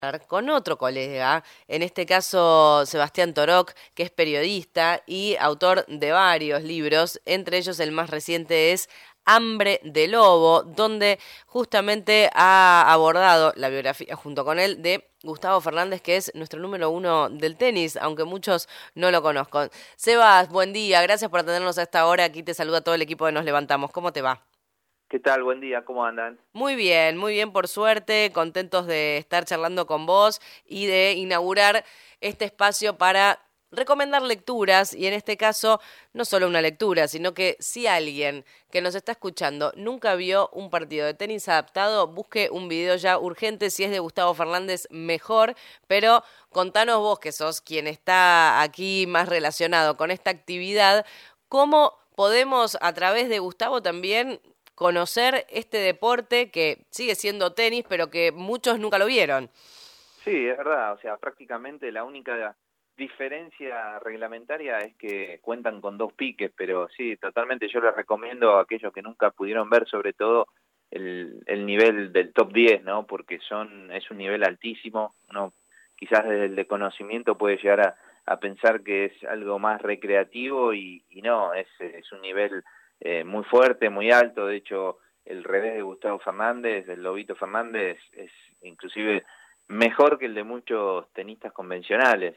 Con otro colega, en este caso Sebastián Torok, que es periodista y autor de varios libros, entre ellos el más reciente es Hambre de Lobo, donde justamente ha abordado la biografía junto con él de Gustavo Fernández, que es nuestro número uno del tenis, aunque muchos no lo conozcan. Sebas, buen día, gracias por atendernos a esta hora, aquí te saluda todo el equipo de Nos Levantamos, ¿cómo te va? ¿Qué tal? Buen día, ¿cómo andan? Muy bien por suerte, contentos de estar charlando con vos y de inaugurar este espacio para recomendar lecturas y en este caso no solo una lectura, sino que si alguien que nos está escuchando nunca vio un partido de tenis adaptado, busque un video ya urgente, si es de Gustavo Fernández mejor, pero contanos vos que sos quien está aquí más relacionado con esta actividad, ¿cómo podemos a través de Gustavo también conocer este deporte que sigue siendo tenis, pero que muchos nunca lo vieron? Sí, es verdad, o sea, prácticamente la única diferencia reglamentaria es que cuentan con dos piques, pero sí, totalmente yo les recomiendo a aquellos que nunca pudieron ver, sobre todo el nivel del top 10, ¿no? Porque es un nivel altísimo, uno quizás desde el desconocimiento puede llegar a pensar que es algo más recreativo y no, es un nivel muy fuerte, muy alto. De hecho el revés de Gustavo Fernández, del Lobito Fernández, es inclusive mejor que el de muchos tenistas convencionales.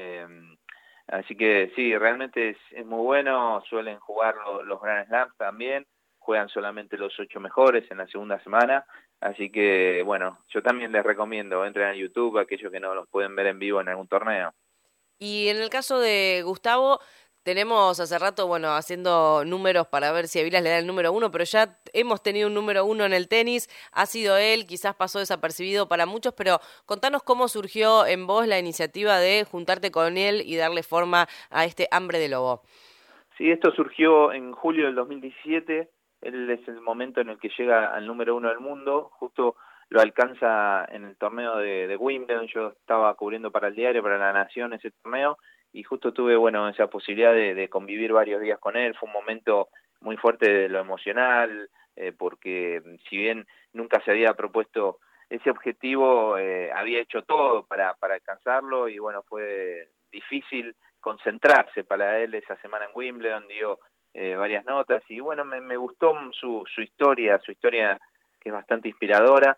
Así que sí, realmente es muy bueno, suelen jugar los Grand Slams también, juegan solamente los 8 mejores en la segunda semana, así que bueno, yo también les recomiendo, entren a YouTube, aquellos que no los pueden ver en vivo en algún torneo. Y en el caso de Gustavo, tenemos hace rato, bueno, haciendo números para ver si a Vilas le da el número uno, pero ya hemos tenido un número uno en el tenis, ha sido él, quizás pasó desapercibido para muchos, pero contanos cómo surgió en vos la iniciativa de juntarte con él y darle forma a este Hambre de Lobo. Sí, esto surgió en julio del 2017, él es el momento en el que llega al número uno del mundo, justo lo alcanza en el torneo de Wimbledon. Yo estaba cubriendo para el diario, para La Nación, ese torneo, y justo tuve, bueno, esa posibilidad de convivir varios días con él. Fue un momento muy fuerte de lo emocional, porque si bien nunca se había propuesto ese objetivo, había hecho todo para alcanzarlo, y bueno, fue difícil concentrarse para él esa semana en Wimbledon. Dio varias notas y bueno, me gustó su historia que es bastante inspiradora.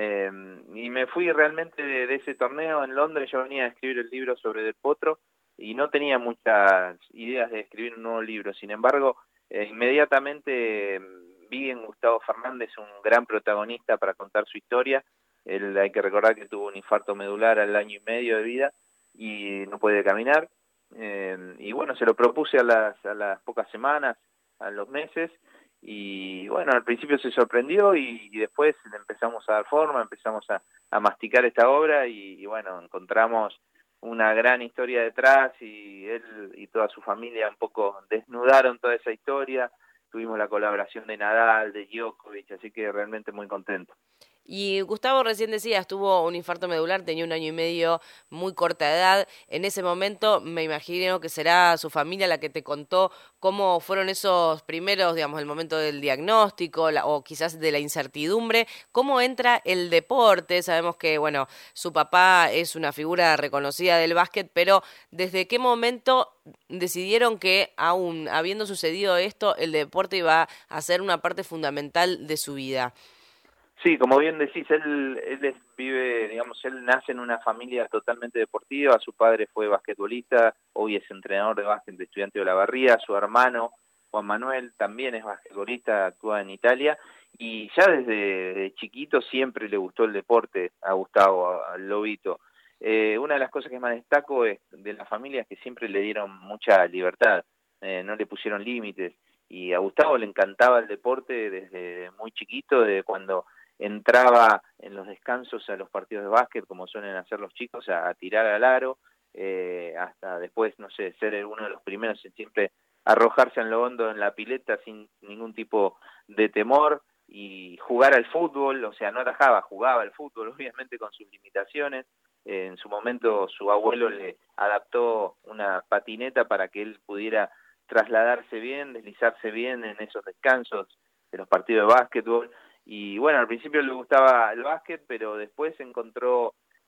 Y me fui realmente de ese torneo en Londres. Yo venía a escribir el libro sobre Del Potro y no tenía muchas ideas de escribir un nuevo libro. Sin embargo, inmediatamente vi en Gustavo Fernández un gran protagonista para contar su historia. Él, hay que recordar que tuvo un infarto medular al año y medio de vida y no puede caminar. Y bueno, se lo propuse a las pocas semanas, a los meses, y bueno, al principio se sorprendió y después le empezamos a dar forma, empezamos a masticar esta obra y bueno, encontramos una gran historia detrás y él y toda su familia un poco desnudaron toda esa historia. Tuvimos la colaboración de Nadal, de Djokovic, así que realmente muy contento. Y Gustavo recién decías, tuvo un infarto medular, tenía un año y medio, muy corta edad. En ese momento me imagino que será su familia la que te contó cómo fueron esos primeros, digamos, el momento del diagnóstico o quizás de la incertidumbre. ¿Cómo entra el deporte? Sabemos que, bueno, su papá es una figura reconocida del básquet, pero ¿desde qué momento decidieron que, aún habiendo sucedido esto, el deporte iba a ser una parte fundamental de su vida? Sí, como bien decís, vive, digamos, él nace en una familia totalmente deportiva. Su padre fue basquetbolista, hoy es entrenador de básquet de Estudiantes de Olavarría. Su hermano, Juan Manuel, también es basquetbolista, actúa en Italia, y ya desde chiquito siempre le gustó el deporte a Gustavo, al Lobito. Una de las cosas que más destaco es de la familia es que siempre le dieron mucha libertad, no le pusieron límites, y a Gustavo le encantaba el deporte desde muy chiquito, desde cuando entraba en los descansos a los partidos de básquet, como suelen hacer los chicos, a tirar al aro, hasta después, no sé, ser uno de los primeros en siempre arrojarse en lo hondo en la pileta sin ningún tipo de temor y jugar al fútbol. O sea, no atajaba, jugaba al fútbol, obviamente con sus limitaciones. En su momento su abuelo le adaptó una patineta para que él pudiera trasladarse bien, deslizarse bien en esos descansos de los partidos de básquetbol. Y bueno, al principio le gustaba el básquet, pero después encontró el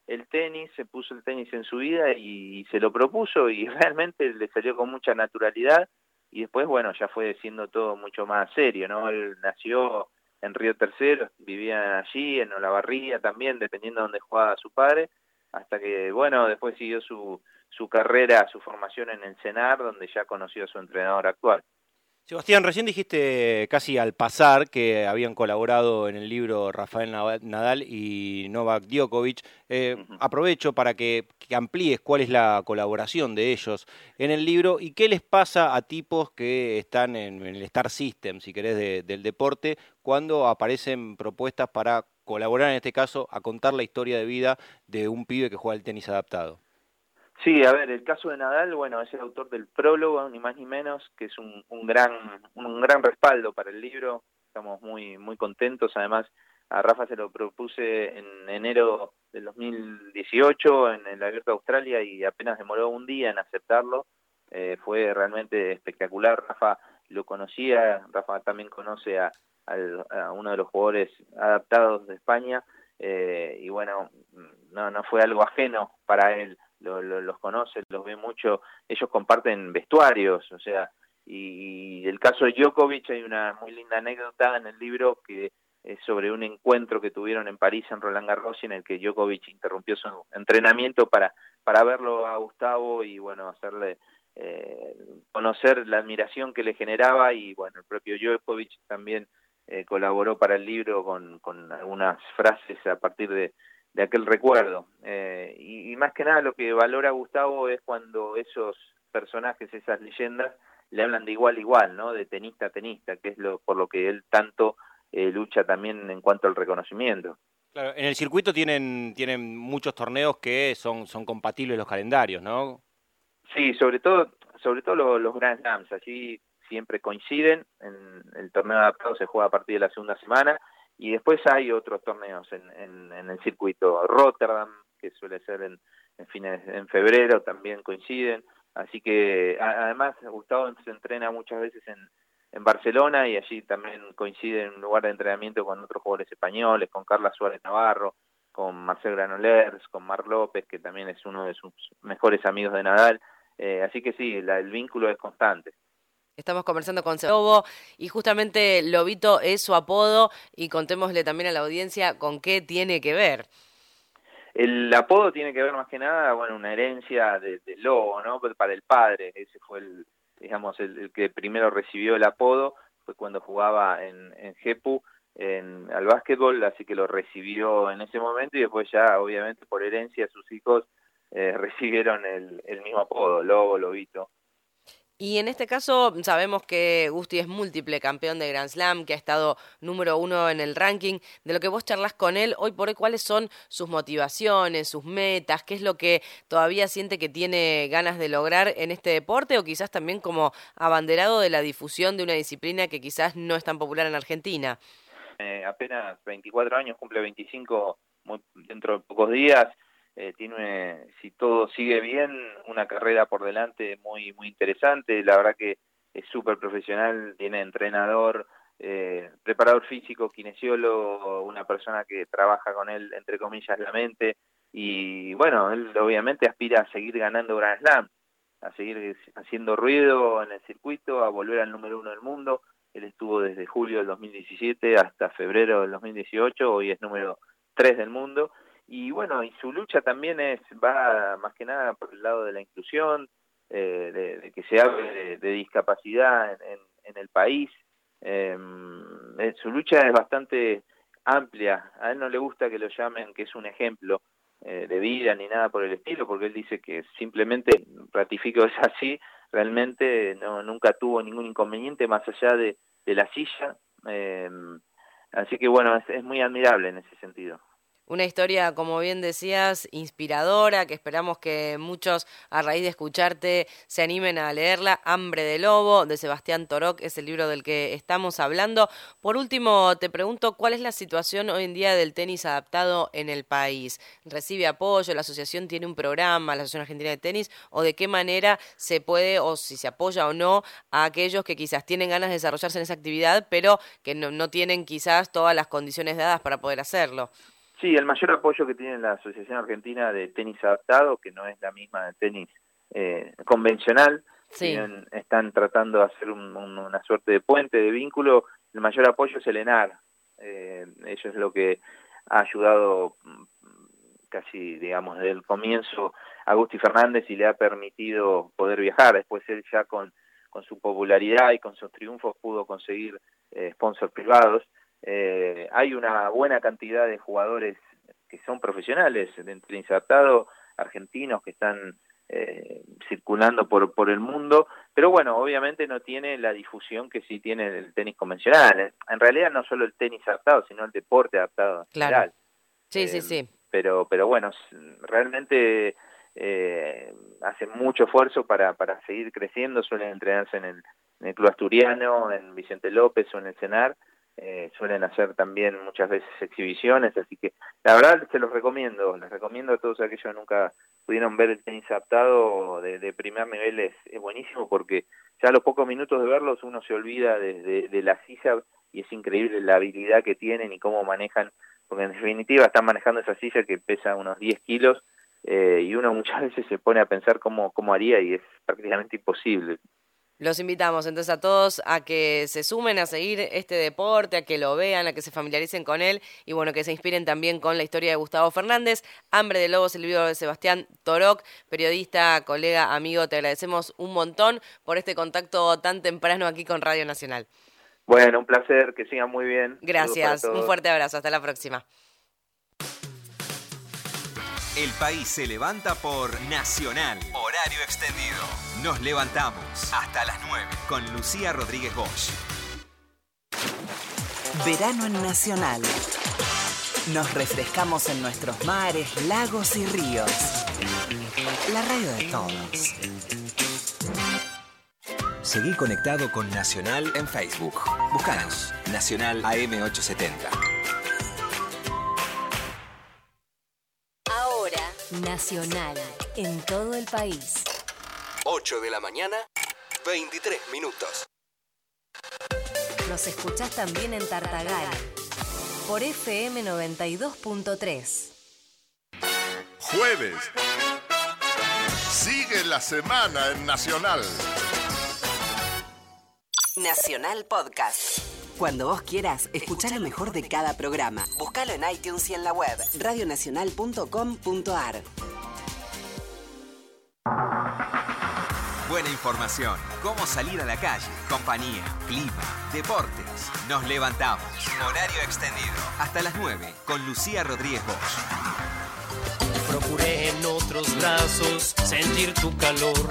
tenis, se puso el tenis en su vida y se lo propuso y realmente le salió con mucha naturalidad y después, bueno, ya fue siendo todo mucho más serio, ¿no? Él nació en Río Tercero, vivía allí, en Olavarría también, dependiendo de dónde jugaba su padre, hasta que, bueno, después siguió su carrera, su formación en el CENAR, donde ya conoció a su entrenador actual. Sebastián, recién dijiste casi al pasar que habían colaborado en el libro Rafael Nadal y Novak Djokovic. Aprovecho para que amplíes cuál es la colaboración de ellos en el libro y qué les pasa a tipos que están en el Star System, si querés, del deporte, cuando aparecen propuestas para colaborar, en este caso, a contar la historia de vida de un pibe que juega el tenis adaptado. Sí, a ver, el caso de Nadal, bueno, es el autor del prólogo, ni más ni menos, que es un gran respaldo para el libro. Estamos muy contentos. Además, a Rafa se lo propuse en enero del 2018 en el Abierto de Australia y apenas demoró un día en aceptarlo. Fue realmente espectacular. Rafa lo conocía, Rafa también conoce a uno de los jugadores adaptados de España y bueno, no fue algo ajeno para él. Los conoce, los ve mucho, ellos comparten vestuarios, o sea, y el caso de Djokovic hay una muy linda anécdota en el libro que es sobre un encuentro que tuvieron en París en Roland Garros en el que Djokovic interrumpió su entrenamiento para verlo a Gustavo y bueno, hacerle conocer la admiración que le generaba y bueno, el propio Djokovic también colaboró para el libro con algunas frases a partir de aquel recuerdo. Y más que nada lo que valora Gustavo es cuando esos personajes, esas leyendas, le hablan de igual a igual, ¿no? De tenista a tenista, que es por lo que él tanto lucha también en cuanto al reconocimiento. Claro, en el circuito tienen muchos torneos que son compatibles los calendarios, ¿no? Sí, sobre todo los Grand Slams, allí siempre coinciden. En el torneo adaptado se juega a partir de la segunda semana. Y después hay otros torneos en el circuito. Rotterdam, que suele ser en febrero, también coinciden. Así que además Gustavo se entrena muchas veces en Barcelona y allí también coincide en un lugar de entrenamiento con otros jugadores españoles, con Carla Suárez Navarro, con Marcel Granollers, con Marc López, que también es uno de sus mejores amigos de Nadal. Así que sí, el vínculo es constante. Estamos conversando con Lobo y justamente Lobito es su apodo y contémosle también a la audiencia con qué tiene que ver. El apodo tiene que ver más que nada, bueno, una herencia del Lobo, ¿no? Para el padre, ese fue el que primero recibió el apodo, fue cuando jugaba en Jepu, al básquetbol, así que lo recibió en ese momento y después ya, obviamente, por herencia, sus hijos recibieron el mismo apodo, Lobo, Lobito. Y en este caso sabemos que Gusti es múltiple campeón de Grand Slam, que ha estado número 1 en el ranking. De lo que vos charlas con él hoy por hoy, ¿cuáles son sus motivaciones, sus metas? ¿Qué es lo que todavía siente que tiene ganas de lograr en este deporte? O quizás también como abanderado de la difusión de una disciplina que quizás no es tan popular en Argentina. Apenas 24 años, cumple 25 dentro de pocos días. Tiene, si todo sigue bien, una carrera por delante muy interesante. La verdad que es súper profesional, tiene entrenador, preparador físico, kinesiólogo, una persona que trabaja con él, entre comillas, la mente. Y bueno, él obviamente aspira a seguir ganando Grand Slam, a seguir haciendo ruido en el circuito, a volver al número 1 del mundo. Él estuvo desde julio del 2017 hasta febrero del 2018, hoy es número 3 del mundo. Y bueno, y su lucha también va más que nada por el lado de la inclusión, de que se hable de discapacidad en el país. Su lucha es bastante amplia. A él no le gusta que lo llamen que es un ejemplo de vida ni nada por el estilo, porque él dice que simplemente, ratifico, es así, realmente nunca tuvo ningún inconveniente más allá de la silla. Así que bueno, es muy admirable en ese sentido. Una historia, como bien decías, inspiradora, que esperamos que muchos, a raíz de escucharte, se animen a leerla. Hambre de Lobo, de Sebastián Torok, es el libro del que estamos hablando. Por último, te pregunto, ¿cuál es la situación hoy en día del tenis adaptado en el país? ¿Recibe apoyo? ¿La asociación tiene un programa, la Asociación Argentina de Tenis? ¿O de qué manera se puede, o si se apoya o no, a aquellos que quizás tienen ganas de desarrollarse en esa actividad, pero que no tienen quizás todas las condiciones dadas para poder hacerlo? Sí, el mayor apoyo que tiene la Asociación Argentina de Tenis Adaptado, que no es la misma del tenis convencional, Sí. están tratando de hacer una suerte de puente, de vínculo. El mayor apoyo es el ENAR. Eso es lo que ha ayudado casi, digamos, desde el comienzo a Agustín Fernández y le ha permitido poder viajar. Después él ya con su popularidad y con sus triunfos pudo conseguir sponsors privados. Hay una buena cantidad de jugadores que son profesionales de tenis adaptado, argentinos que están circulando por el mundo, pero bueno, obviamente no tiene la difusión que sí tiene el tenis convencional. En realidad no solo el tenis adaptado, sino el deporte adaptado en general. Sí, sí. Pero bueno, realmente hacen mucho esfuerzo para seguir creciendo. Suelen entrenarse en el Club Asturiano, en Vicente López o en el CENAR. Suelen hacer también muchas veces exhibiciones, así que la verdad se los recomiendo. Les recomiendo a todos aquellos que nunca pudieron ver el tenis adaptado de primer nivel. Es buenísimo porque ya a los pocos minutos de verlos uno se olvida de la silla, y es increíble la habilidad que tienen y cómo manejan, porque en definitiva están manejando esa silla que pesa unos 10 kilos, y uno muchas veces se pone a pensar cómo haría, y es prácticamente imposible. Los invitamos entonces a todos a que se sumen a seguir este deporte, a que lo vean, a que se familiaricen con él y bueno, que se inspiren también con la historia de Gustavo Fernández. Hambre de Lobos, el libro de Sebastián Toroc, periodista, colega, amigo, te agradecemos un montón por este contacto tan temprano aquí con Radio Nacional. Bueno, un placer, que sigan muy bien. Gracias, un fuerte abrazo, hasta la próxima. El país se levanta por Nacional. Horario extendido. Nos levantamos hasta las 9 con Lucía Rodríguez Bosch. Verano en Nacional. Nos refrescamos en nuestros mares, lagos y ríos. La radio de todos. Seguí conectado con Nacional en Facebook. Búscanos, Nacional AM870. Nacional, en todo el país. 8 de la mañana, 23 minutos. Nos escuchás también en Tartagal, por FM 92.3. Jueves. Sigue la semana en Nacional. Nacional Podcast. Cuando vos quieras, escuchá lo mejor de cada programa. Búscalo en iTunes y en la web radionacional.com.ar. Buena información, cómo salir a la calle, compañía, clima, deportes. Nos levantamos. Horario extendido. Hasta las 9 con Lucía Rodríguez Bosch. Procuré en otros brazos sentir tu calor.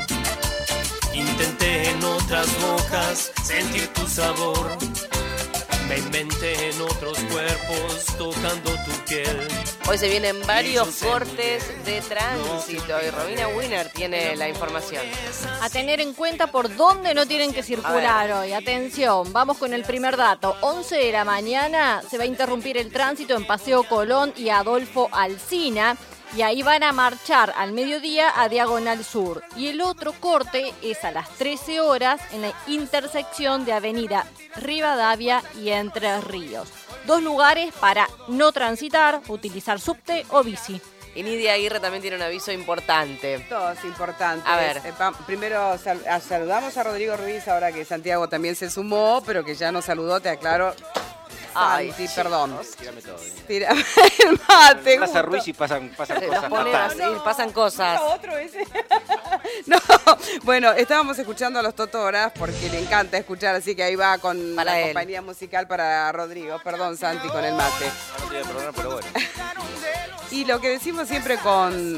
Intenté en otras bocas sentir tu sabor. Me inventé en otros cuerpos tocando tu piel. Hoy se vienen varios cortes de tránsito y Romina Wiener tiene la información. A tener en cuenta por dónde no tienen que circular hoy. Atención, vamos con el primer dato. 11 de la mañana se va a interrumpir el tránsito en Paseo Colón y Adolfo Alsina. Y ahí van a marchar al mediodía a Diagonal Sur. Y el otro corte es a las 13 horas en la intersección de Avenida Rivadavia y Entre Ríos. 2 lugares para no transitar, utilizar subte o bici. Y Nidia Aguirre también tiene un aviso importante. Todos importantes. A ver. Primero saludamos a Rodrigo Ruiz, ahora que Santiago también se sumó, pero que ya nos saludó, te aclaro. Ay, Santi, perdón. Tírame todo. Tírame el mate. Pasa Ruiz y pasan Los cosas. ponen así, pasan cosas. Otro ese. No, bueno, estábamos escuchando a los Totoras porque le encanta escuchar, así que ahí va con Para la él. compañía musical para Rodrigo. Perdón, Santi, con el mate. No tiene problema, pero bueno. Y lo que decimos siempre con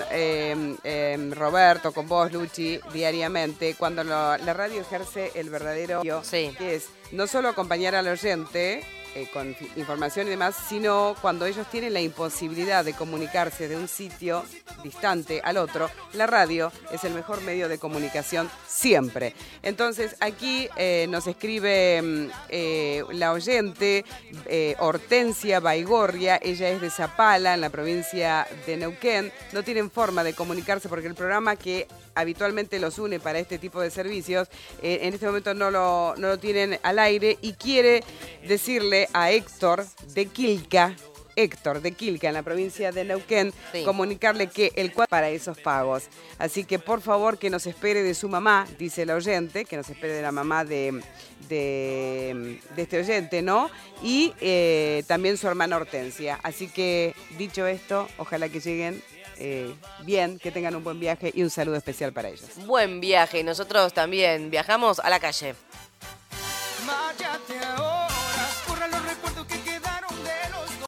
Roberto, con vos, Luchi, diariamente, cuando la radio ejerce el verdadero, Sí. que es no solo acompañar al oyente con información y demás, sino cuando ellos tienen la imposibilidad de comunicarse de un sitio distante al otro, la radio es el mejor medio de comunicación siempre. Entonces, aquí nos escribe la oyente Hortensia Baigorria, ella es de Zapala, en la provincia de Neuquén. No tienen forma de comunicarse porque el programa que habitualmente los une para este tipo de servicios, en este momento no lo tienen al aire, y quiere decirle a Héctor de Quilca Héctor de Quilca, en la provincia de Neuquén, Sí. comunicarle que el cuadro para esos pagos. Así que por favor que nos espere de su mamá, dice el oyente, que nos espere de la mamá de este oyente, ¿no? Y también su hermana Hortensia. Así que, dicho esto, ojalá que lleguen bien, que tengan un buen viaje y un saludo especial para ellos. Buen viaje. Y nosotros también viajamos a la calle. Márchate ahora.